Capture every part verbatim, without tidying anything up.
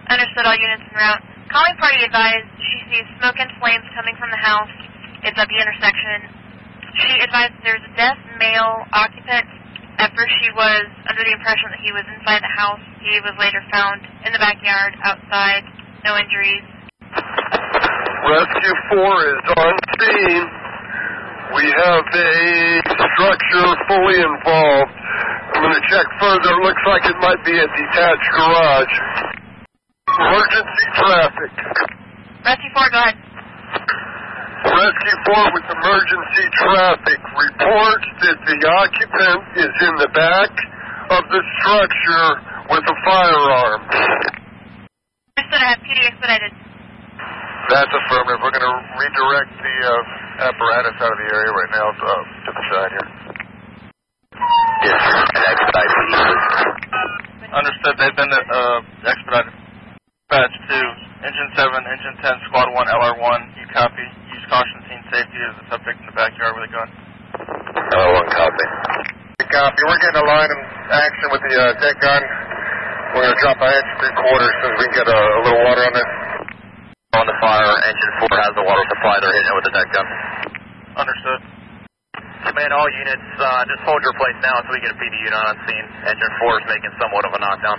Understood, all units en route. Calling party advised she sees smoke and flames coming from the house. It's at the intersection. She advised there's a deaf male occupant. At first she was under the impression that he was inside the house. He was later found in the backyard, outside, no injuries. Rescue four is on scene. We have a structure fully involved. I'm going to check further. It looks like it might be a detached garage. Emergency traffic. Rescue four, go ahead. Rescue four with emergency traffic reports that the occupant is in the back of the structure with a firearm. Understood, I have P D expedited. That's affirmative. We're going to redirect the uh, apparatus out of the area right now uh, to the side here. Yes, and expedite P D, please. Understood. They've been uh, expedited. Dispatch two, Engine seven, Engine ten, Squad one, L R one. You copy. Use caution, scene safety. There's a subject in the backyard with a gun. L R one, copy. Copy. We're getting a line of action with the uh, deck gun. We're going to drop our inch three quarters so we can get a, a little water on this. On the fire, Engine four has the water supply. They're hitting it with the deck gun. Understood. Command, all units, uh, just hold your place now until we get a P D unit on scene. Engine four is making somewhat of a knockdown.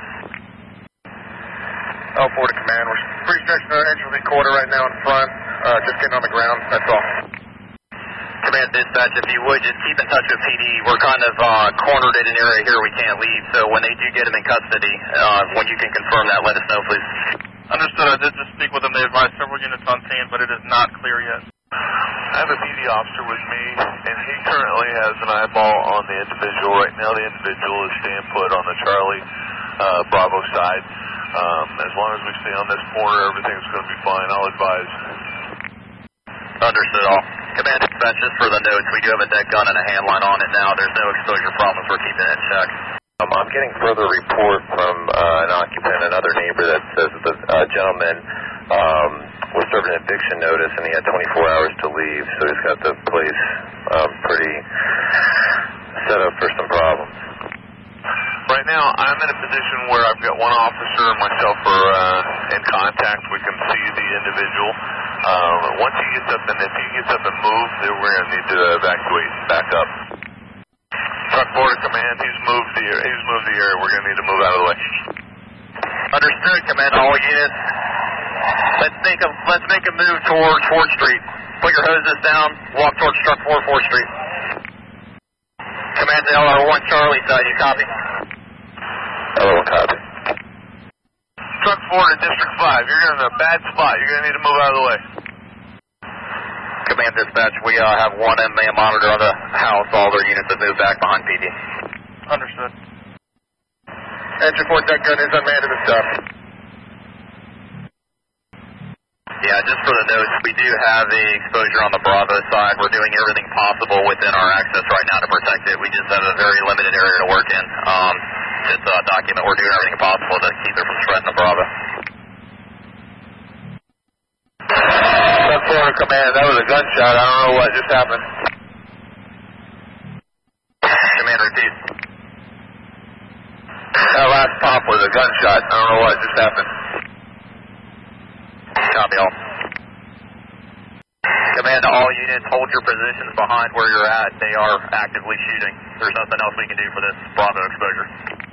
L four to command. We're pretty stretching our engine three quarter right now in front. Uh, just getting on the ground. That's all. Command dispatch, if you would, just keep in touch with P D. We're kind of uh, cornered in an area here we can't leave, so when they do get him in custody, uh, when you can confirm that, let us know, please. Understood. I did just speak with them. They advised several units on scene, but it is not clear yet. I have a P D officer with me, and he currently has an eyeball on the individual. Right now, the individual is staying put on the Charlie uh, Bravo side. Um, as long as we stay on this corner, everything's going to be fine. I'll advise. Understood all. Command dispatch, just for the notes, we do have a deck gun and a hand line on it now. There's no exposure problems. We're keeping it in check. Um, I'm getting further report from uh, an occupant, another neighbor, that says that the uh, gentleman um, was served an eviction notice and he had twenty-four hours to leave, so he's got the place um, pretty set up for some problems. Right now, I'm in a position where I've got one officer and myself are uh, in contact. We can see the individual. Um, once he gets up and if he gets up and moves, then we're going to need to evacuate and back up. Truck four to command. He's moved the he's moved the area. We're going to need to move out of the way. Understood, command. All units. Let's make a let's make a move towards fourth Street. Put your hoses down. Walk towards truck four, fourth Street. Command to L R one Charlie side. You copy? L R one copy. Truck four to District five. You're in a bad spot. You're going to need to move out of the way. Command dispatch, we uh, have one M A monitor on the house. All their units have moved back behind P D. Understood. Engine four deck gun is unmanned and stuff. Yeah, just for the notes, we do have a exposure on the Bravo side. We're doing everything possible within our access right now to protect it. We just have a very limited area to work in. Um, it's a document. We're doing everything possible to keep it from spreading the Bravo. Truck four command, that was a gunshot. I don't know what just happened. Command, repeat. That last pop was a gunshot. I don't know what just happened. Copy all. Command to all units, hold your positions behind where you're at. They are actively shooting. There's nothing else we can do for this Bravo exposure.